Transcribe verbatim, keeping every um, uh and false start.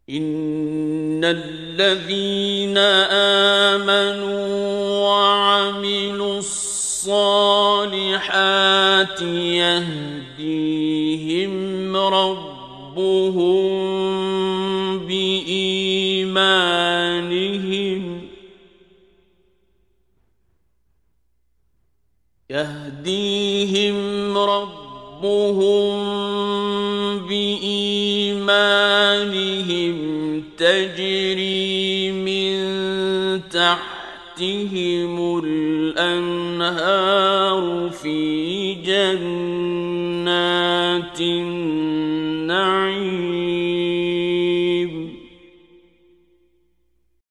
إن الذين آمنوا وعملوا الصالحات يهديهم ربهم بإيمانهم يهديهم ربهم بإيمانهم تجري من تحتهم الأنهار في جنات النعيم